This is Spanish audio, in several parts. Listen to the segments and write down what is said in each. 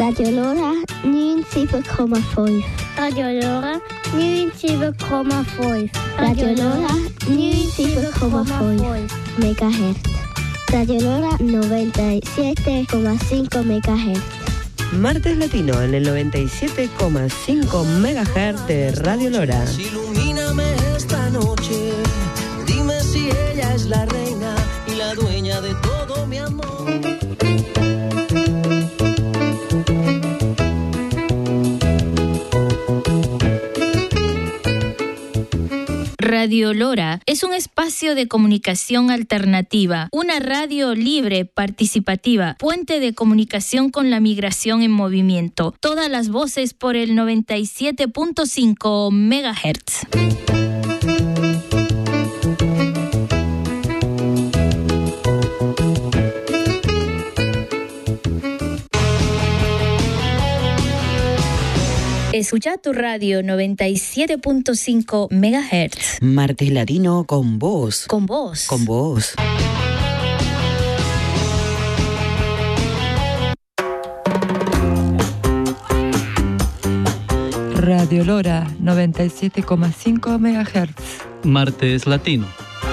Radio Lora 97,5. Radio Lora 97,5. Radio Lora 97,5 MHz. Radio Lora 97,5 MHz. Martes Latino en el 97,5 MHz de Radio Lora. Ilumíname esta noche, dime si ella es la reina y la dueña de todo mi amor. Radio Lora es un espacio de comunicación alternativa, una radio libre, participativa, puente de comunicación con la migración en movimiento. Todas las voces por el 97.5 MHz. Escucha tu radio 97.5 MHz. Martes Latino con vos. Con vos. Con vos. Radio Lora 97,5 MHz. Martes Latino.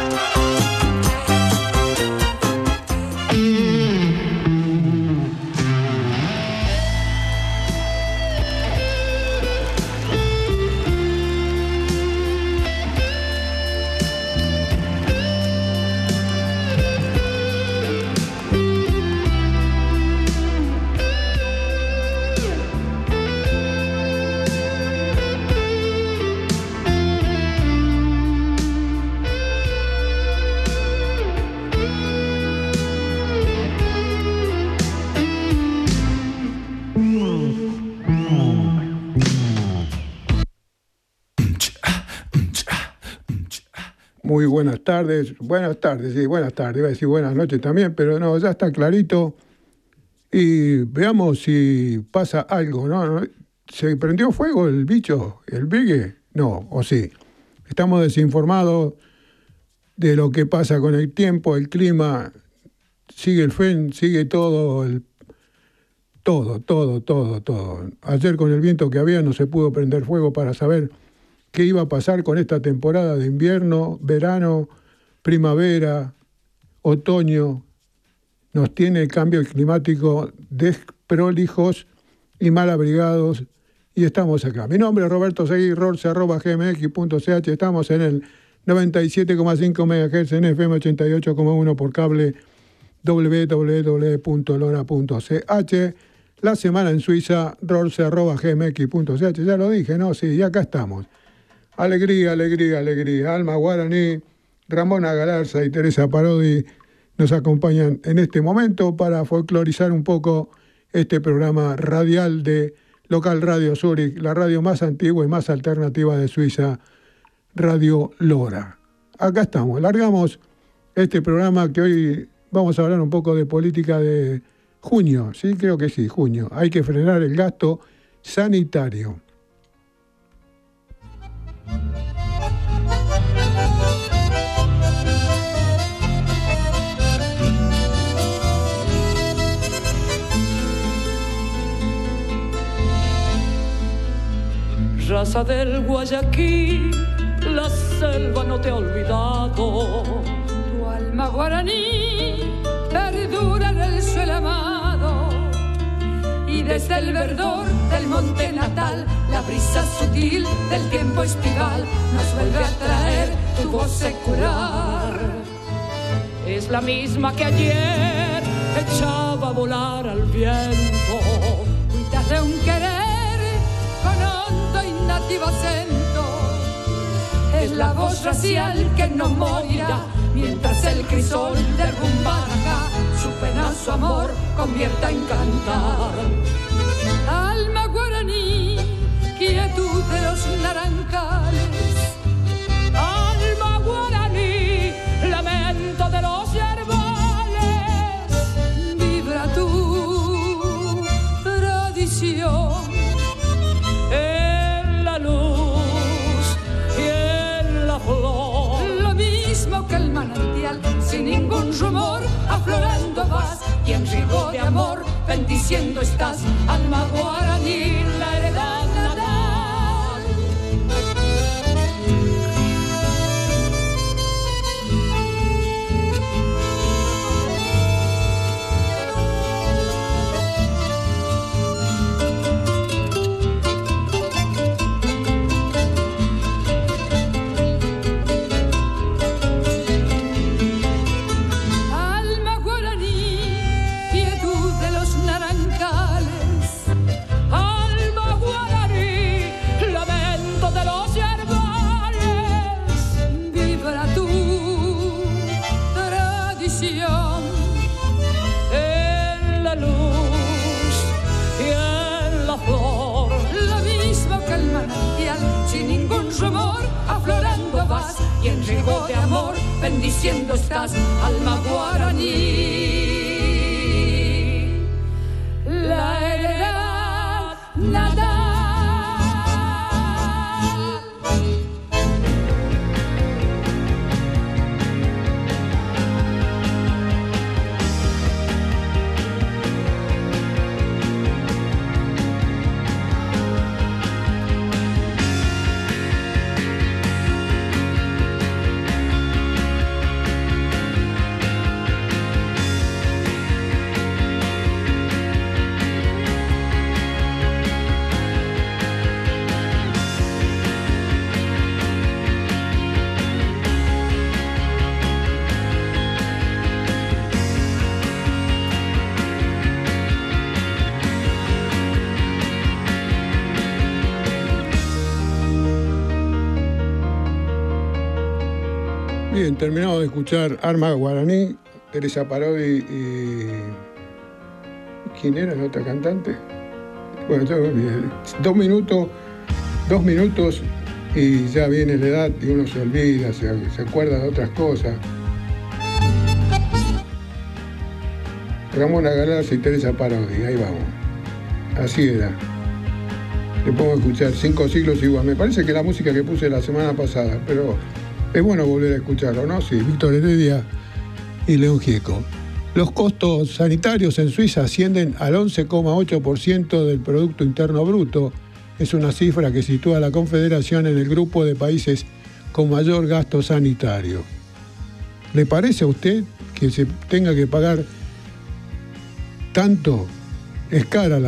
Muy buenas tardes, sí, buenas tardes, iba a decir buenas noches también, pero no, ya está clarito y veamos si pasa algo, ¿no? ¿Se prendió fuego el bicho, el Bigue? No, o sí. Estamos desinformados de lo que pasa con el tiempo, el clima, sigue el FEN, sigue todo. Ayer con el viento que había no se pudo prender fuego para saber qué iba a pasar con esta temporada de invierno, verano, primavera, otoño. Nos tiene el cambio climático desprolijos y mal abrigados y estamos acá. Mi nombre es Roberto Seguí, rorce@gmx.ch. Estamos en el 97,5 MHz en FM 88,1 por cable www.lora.ch. La semana en Suiza, rorce@gmx.ch. Ya lo dije, ¿no? Sí, y acá estamos. Alegría. Alma Guaraní, Ramona Galarza y Teresa Parodi nos acompañan en este momento para folclorizar un poco este programa radial de Local Radio Zurich, la radio más antigua y más alternativa de Suiza, Radio Lora. Acá estamos, largamos este programa que hoy vamos a hablar un poco de política de junio, sí, creo que sí, junio. Hay que frenar el gasto sanitario. Raza del Guayaquil, la selva no te ha olvidado. Tu alma guaraní perdura en el suelo amado. Y desde el verdor del monte natal, la brisa sutil del tiempo estival nos vuelve a traer tu voz secular. Es la misma que ayer echaba a volar al viento. Cuitas de un querer con hondo y nativo acento. Es la voz racial que no morirá mientras el crisol de Rumbaraca su pena, su amor convierta en cantar. Alma guaraní, quietud de los naranjales. Alma guaraní, lamento de los yerbales. Vibra tu tradición en la luz y en la flor. Lo mismo que el manantial, sin ningún rumor, aflorando vas, y en riego de amor bendiciendo estás, alma guaraní, la heredad natal. En la luz y en la flor, lo mismo que el manantial, sin ningún rumor, aflorando vas y en riego de amor, bendiciendo estás, alma guaraní, la heredad natal. Bien, terminamos de escuchar Alma Guaraní, Teresa Parodi y... ¿quién era la otra cantante? Bueno, ya me olvidé. 2 minutos y ya viene la edad y uno se olvida, se acuerda de otras cosas. Ramona Galarza y Teresa Parodi, ahí vamos. Así era. Le pongo a escuchar 5 siglos igual. Me parece que la música que puse la semana pasada, pero es bueno volver a escucharlo, ¿no? Sí, Víctor Heredia y León Gieco. Los costos sanitarios en Suiza ascienden al 11,8% del Producto Interno Bruto. Es una cifra que sitúa a la Confederación en el grupo de países con mayor gasto sanitario. ¿Le parece a usted que se tenga que pagar tanto? Es cara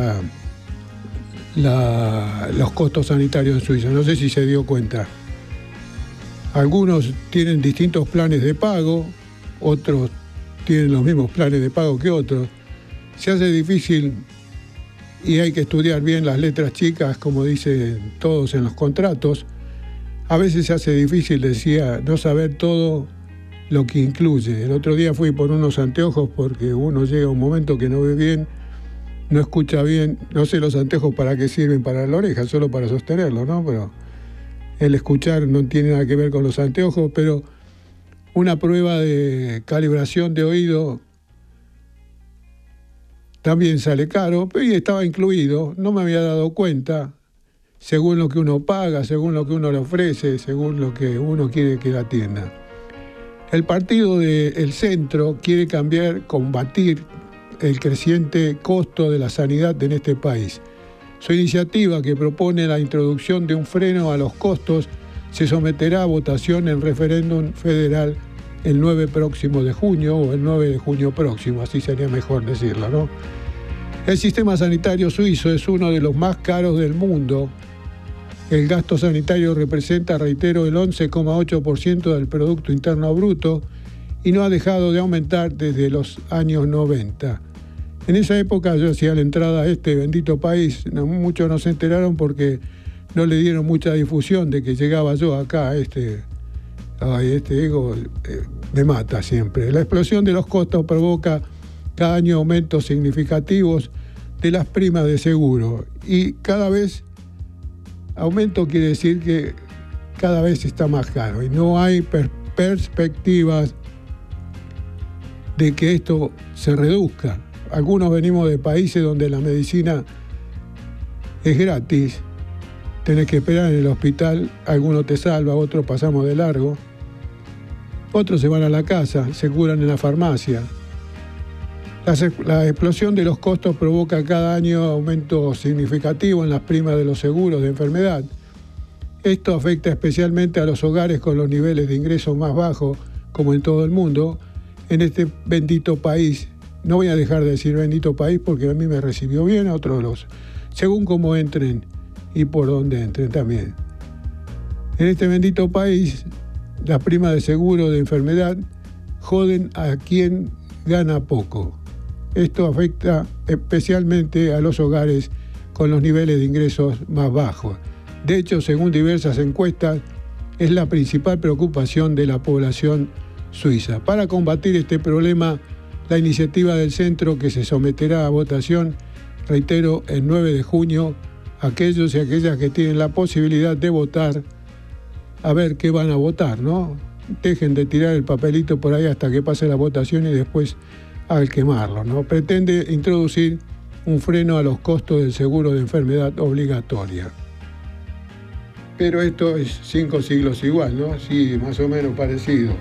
los costos sanitarios en Suiza. No sé si se dio cuenta. Algunos tienen distintos planes de pago, otros tienen los mismos planes de pago que otros. Se hace difícil y hay que estudiar bien las letras chicas, como dicen todos en los contratos. A veces se hace difícil, decía, no saber todo lo que incluye. El otro día fui por unos anteojos porque uno llega a un momento que no ve bien, no escucha bien. No sé los anteojos para qué sirven para la oreja, solo para sostenerlo, ¿no? Pero el escuchar no tiene nada que ver con los anteojos, pero una prueba de calibración de oído también sale caro, pero estaba incluido, no me había dado cuenta, según lo que uno paga, según lo que uno le ofrece, según lo que uno quiere que la atienda. El partido del centro quiere combatir el creciente costo de la sanidad en este país. Su iniciativa, que propone la introducción de un freno a los costos, se someterá a votación en referéndum federal el 9 próximo de junio o el 9 de junio próximo, así sería mejor decirlo, ¿no? El sistema sanitario suizo es uno de los más caros del mundo. El gasto sanitario representa, reitero, el 11,8% del Producto Interno Bruto y no ha dejado de aumentar desde los años 90. En esa época yo hacía la entrada a este bendito país. Muchos no se enteraron porque no le dieron mucha difusión de que llegaba yo acá. Este ego me mata siempre. La explosión de los costos provoca cada año aumentos significativos de las primas de seguro. Y cada vez, aumento quiere decir que cada vez está más caro. Y no hay perspectivas de que esto se reduzca. Algunos venimos de países donde la medicina es gratis. Tenés que esperar en el hospital, algunos te salva, otros pasamos de largo. Otros se van a la casa, se curan en la farmacia. La explosión de los costos provoca cada año aumento significativo en las primas de los seguros de enfermedad. Esto afecta especialmente a los hogares con los niveles de ingresos más bajos, como en todo el mundo, en este bendito país. No voy a dejar de decir bendito país porque a mí me recibió bien, a otros los, según cómo entren y por dónde entren también. En este bendito país, las primas de seguro de enfermedad joden a quien gana poco. Esto afecta especialmente a los hogares con los niveles de ingresos más bajos. De hecho, según diversas encuestas, es la principal preocupación de la población suiza. Para combatir este problema, la iniciativa del centro, que se someterá a votación, reitero, el 9 de junio, aquellos y aquellas que tienen la posibilidad de votar, a ver qué van a votar, ¿no? Dejen de tirar el papelito por ahí hasta que pase la votación y después al quemarlo, ¿no? Pretende introducir un freno a los costos del seguro de enfermedad obligatoria. Pero esto es 5 siglos igual, ¿no? Sí, más o menos parecido.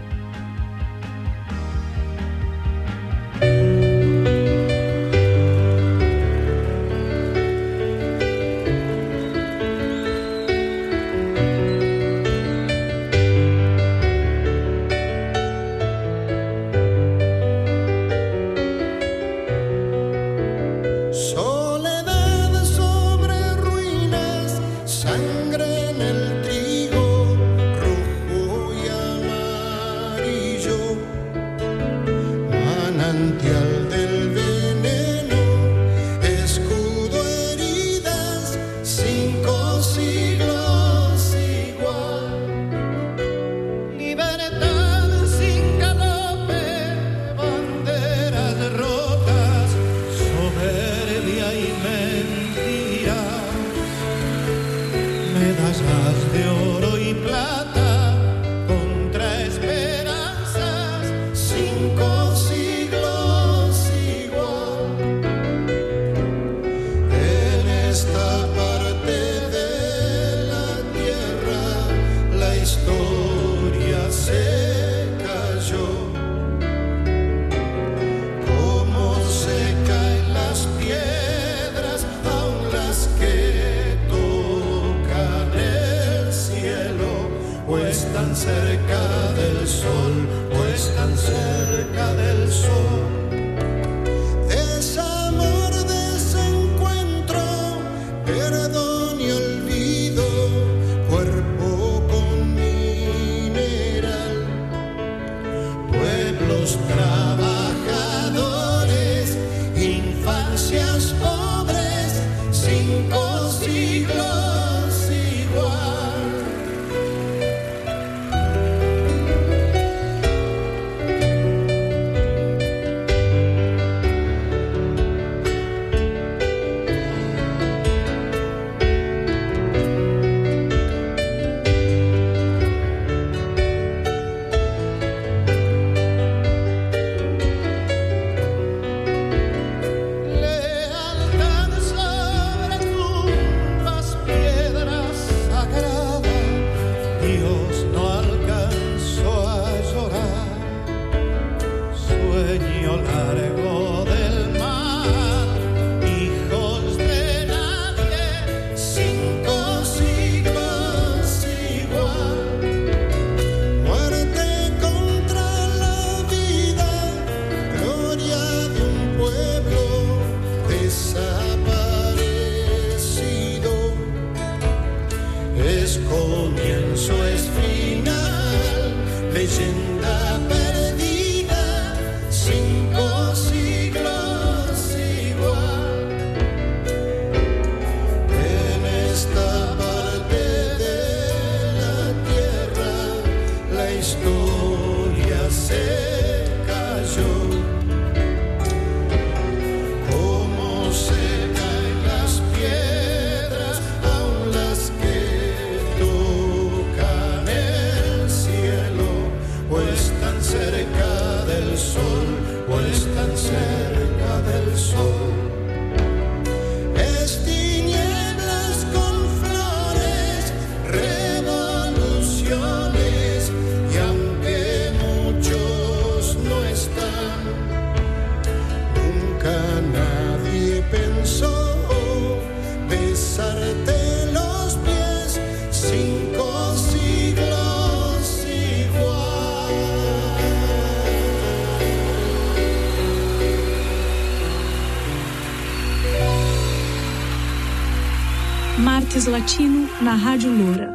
Martes Latino na Rádio Loura.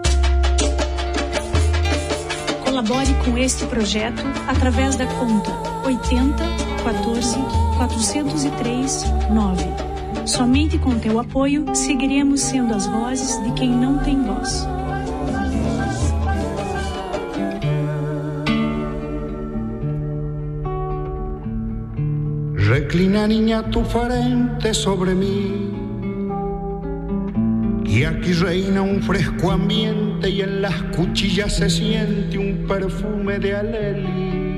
Colabore com este projeto através da conta 80 14 403 9. Somente com teu apoio seguiremos sendo as vozes de quem não tem voz. Reclina, niña, tu frente sobre mí, y aquí reina un fresco ambiente y en las cuchillas se siente un perfume de alelí.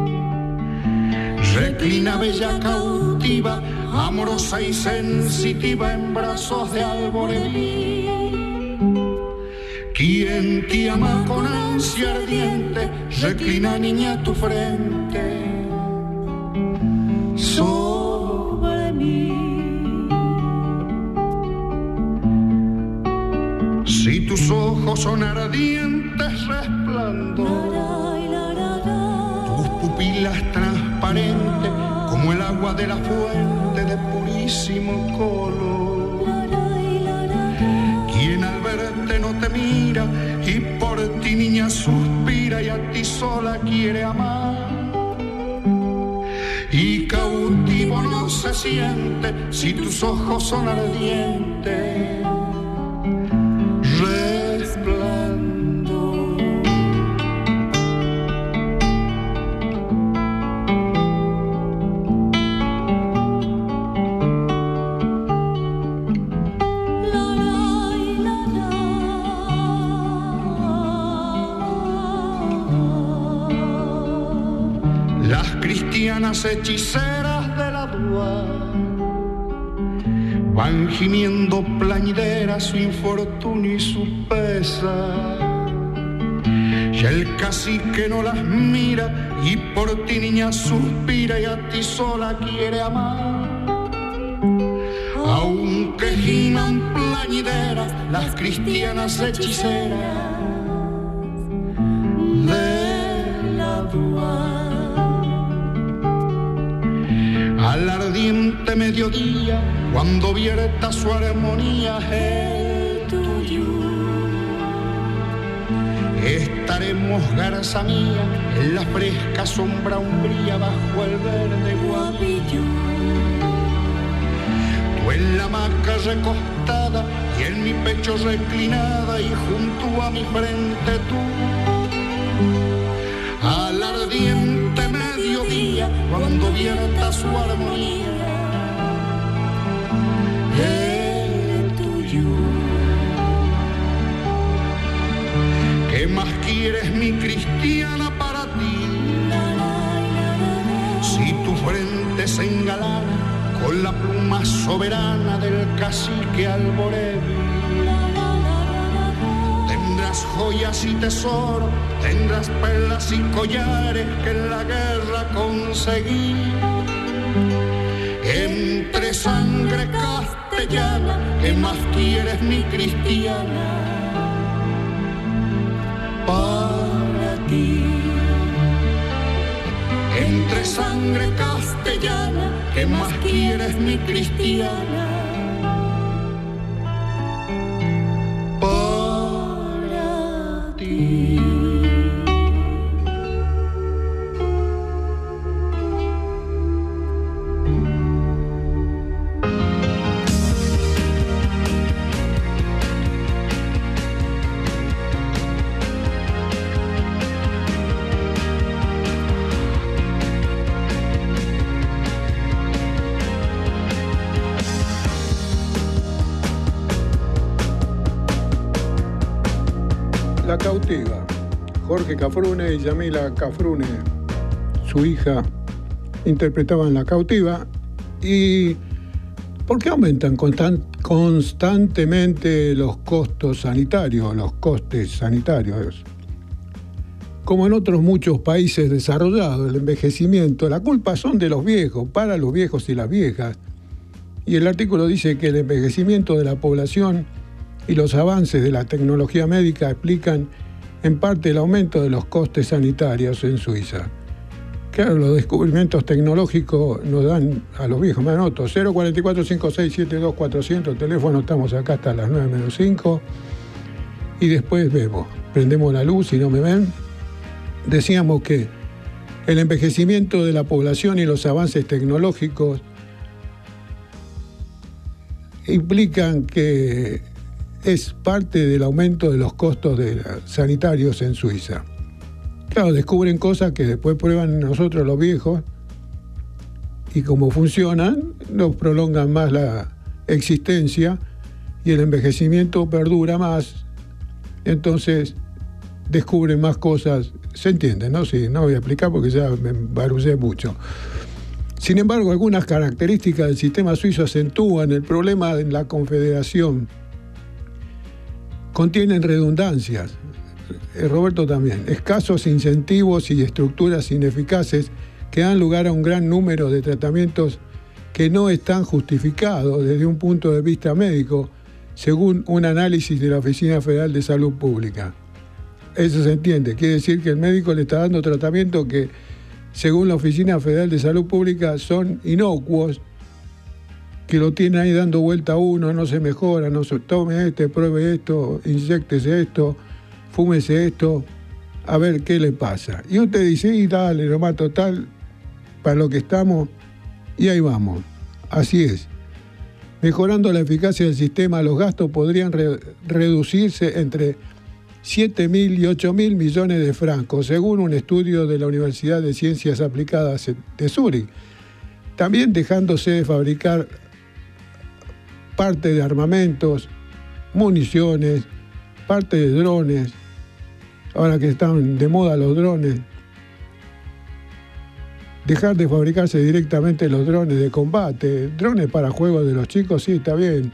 Reclina, bella cautiva, amorosa y sensitiva en brazos de alborelí. Quien te ama con ansia ardiente, reclina, niña, tu frente sobre mí. Si tus ojos son ardientes resplandor, tus pupilas transparentes como el agua de la fuente de purísimo color. Quien al verte no te mira y por ti, niña, suspira y a ti sola quiere amar. Y cautivo no se siente si tus ojos son ardientes. Resplandor. Las cristianas hechiceras de la Dúa van gimiendo plañidera su infortunio y su pesar. Y el cacique no las mira y por ti, niña, suspira y a ti sola quiere amar. Aunque giman plañideras las cristianas hechiceras de la Dúa. Al ardiente mediodía, cuando vierta su armonía el tuyo, estaremos, garza mía, en la fresca sombra umbría bajo el verde guabillo. Tú en la hamaca recostada y en mi pecho reclinada y junto a mi frente tú. Al ardiente mediodía, cuando vierta su armonía el tuyo. ¿Qué más quieres, mi cristiana, para ti? Si tu frente se engalana con la pluma soberana del cacique Alborevi, tendrás joyas y tesoro, tendrás perlas y collares que en la guerra conseguí. Entre sangre castellana, ¿qué más quieres, mi cristiana, para ti? Entre sangre castellana, ¿qué más quieres, mi cristiana, para ti? La cautiva. Jorge Cafrune y Yamila Cafrune, su hija, interpretaban La cautiva. ¿Y por qué aumentan constantemente los costos sanitarios, los costes sanitarios? Como en otros muchos países desarrollados, el envejecimiento, la culpa son de los viejos, para los viejos y las viejas. Y el artículo dice que el envejecimiento de la población y los avances de la tecnología médica explican en parte el aumento de los costes sanitarios en Suiza. Claro, los descubrimientos tecnológicos nos dan a los viejos, me anoto, 044-5672-400, el teléfono, estamos acá hasta las 9 menos 5, y después vemos, prendemos la luz, si no me ven. Decíamos que el envejecimiento de la población y los avances tecnológicos implican que es parte del aumento de los costos sanitarios en Suiza. Claro, descubren cosas que después prueban nosotros los viejos y como funcionan, nos prolongan más la existencia y el envejecimiento perdura más. Entonces, descubren más cosas. ¿Se entiende, no? Sí, no voy a explicar porque ya me embarullé mucho. Sin embargo, algunas características del sistema suizo acentúan el problema en la confederación. Contienen redundancias. Roberto también, escasos incentivos y estructuras ineficaces que dan lugar a un gran número de tratamientos que no están justificados desde un punto de vista médico, según un análisis de la Oficina Federal de Salud Pública. Eso se entiende, quiere decir que el médico le está dando tratamientos que, según la Oficina Federal de Salud Pública, son inocuos, que lo tiene ahí dando vuelta a uno, no se mejora, no se tome pruebe esto, inyéctese esto, fúmese esto, a ver qué le pasa. Y usted dice, y dale, nomás total, para lo que estamos, y ahí vamos. Así es. Mejorando la eficacia del sistema, los gastos podrían reducirse entre 7.000 y 8.000 millones de francos, según un estudio de la Universidad de Ciencias Aplicadas de Zúrich. También dejándose de fabricar parte de armamentos, municiones, parte de drones, ahora que están de moda los drones, dejar de fabricarse directamente los drones de combate, drones para juegos de los chicos, sí, está bien,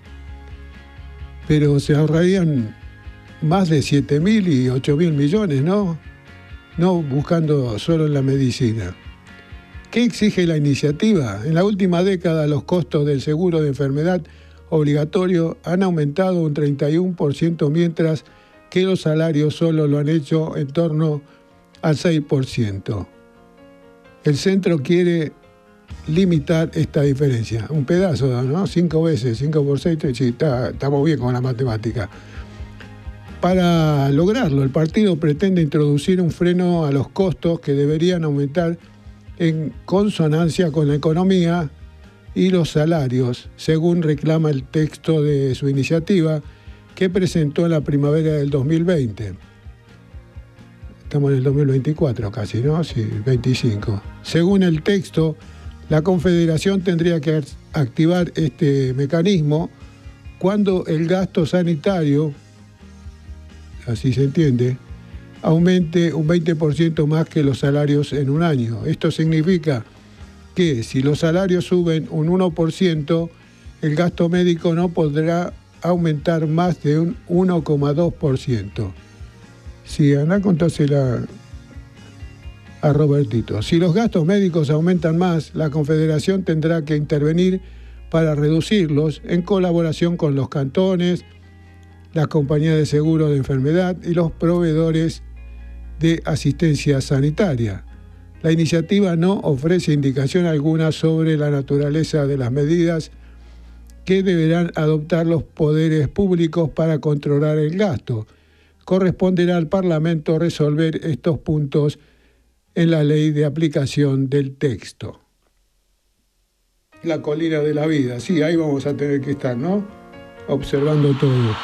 pero se ahorrarían más de 7.000 y 8.000 millones, ¿no? No buscando solo en la medicina. ¿Qué exige la iniciativa? En la última década los costos del seguro de enfermedad obligatorio han aumentado un 31%, mientras que los salarios solo lo han hecho en torno al 6%. El centro quiere limitar esta diferencia. Un pedazo, ¿no? 5 veces, 5 por 6, sí, estamos bien con la matemática. Para lograrlo, el partido pretende introducir un freno a los costos que deberían aumentar en consonancia con la economía y los salarios, según reclama el texto de su iniciativa que presentó en la primavera del 2020. Estamos en el 2024 casi, ¿no? Sí, 25. Según el texto, la Confederación tendría que activar este mecanismo cuando el gasto sanitario, así se entiende, aumente un 20% más que los salarios en un año. Esto significa que si los salarios suben un 1%, el gasto médico no podrá aumentar más de un 1,2%. Sí, anda, contásela a Robertito. Si los gastos médicos aumentan más, la Confederación tendrá que intervenir para reducirlos en colaboración con los cantones, las compañías de seguro de enfermedad y los proveedores de asistencia sanitaria. La iniciativa no ofrece indicación alguna sobre la naturaleza de las medidas que deberán adoptar los poderes públicos para controlar el gasto. Corresponderá al Parlamento resolver estos puntos en la ley de aplicación del texto. La colina de la vida, sí, ahí vamos a tener que estar, ¿no? Observando todo.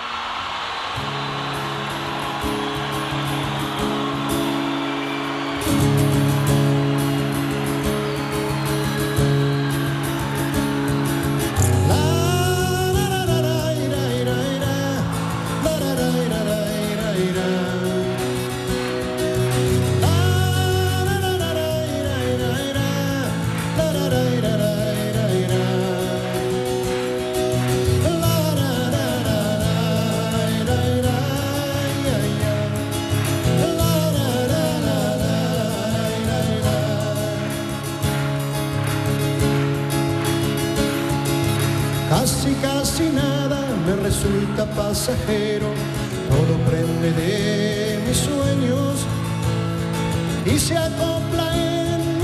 Casi nada me resulta pasajero, todo prende de mis sueños y se acopla en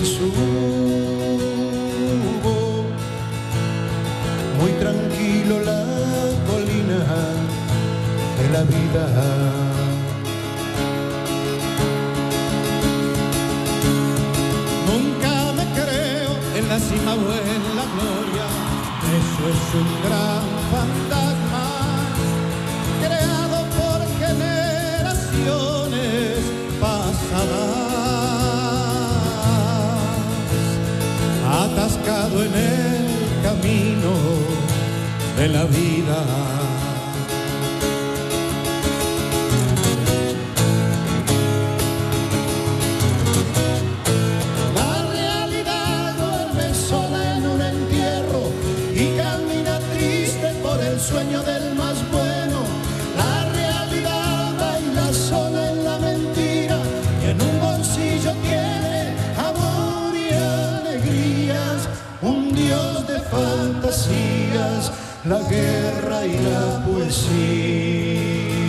y subo, muy tranquilo la colina de la vida. Nunca me creo en la cima o en la gloria, eso es un gran fantasma creado por generaciones pasadas, atascado en el camino de la vida. La realidad duerme sola en un entierro y camina triste por el sueño del más bueno. La realidad baila sola en la mentira y en un bolsillo tiene amor y alegrías, un dios de fantasías, la guerra y la poesía.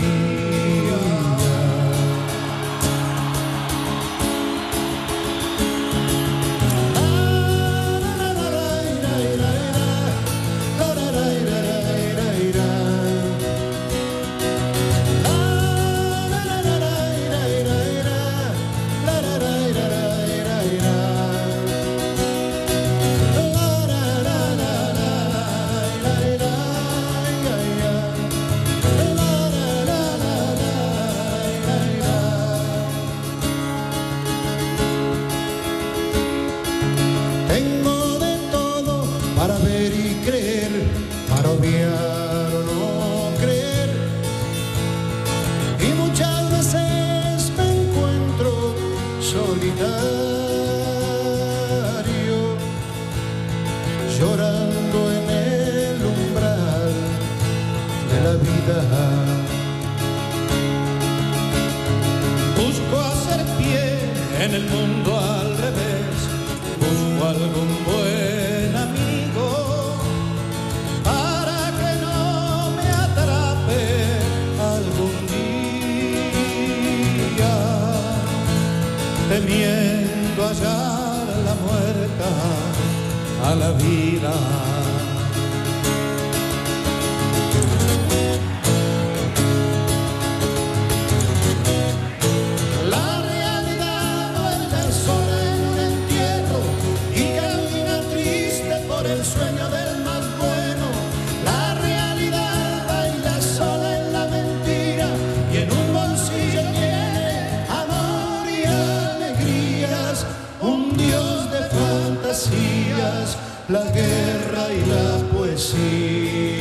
Tengo de todo para ver y creer, para obviar o no creer. Y muchas veces me encuentro solitario, llorando en el umbral de la vida. Busco hacer pie en el mundo al revés, busco algún buen amigo para que no me atrape algún día, temiendo hallar la muerta a la vida. La realidad duerme sola en un entierro y camina triste por el sueño del más bueno. La realidad baila sola en la mentira y en un bolsillo tiene amor y alegrías, un dios de fantasías, la guerra y la poesía.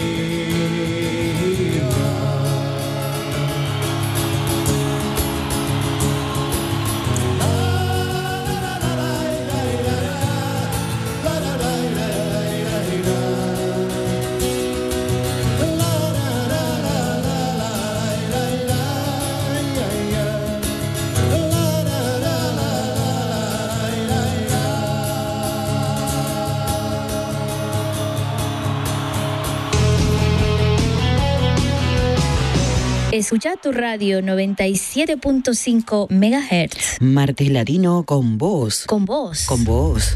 Escucha tu radio 97.5 MHz. Martes Latino con vos. Con vos. Con vos.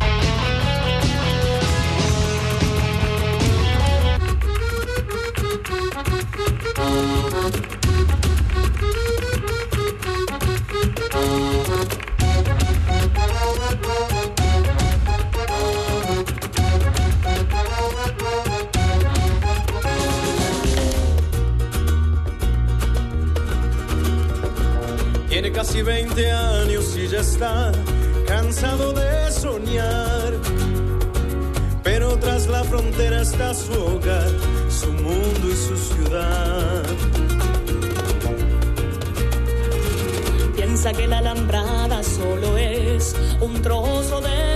Tiene casi 20 años y ya está cansado de soñar, pero tras la frontera está su hogar, su mundo y su ciudad. Piensa que la alambrada solo es un trozo de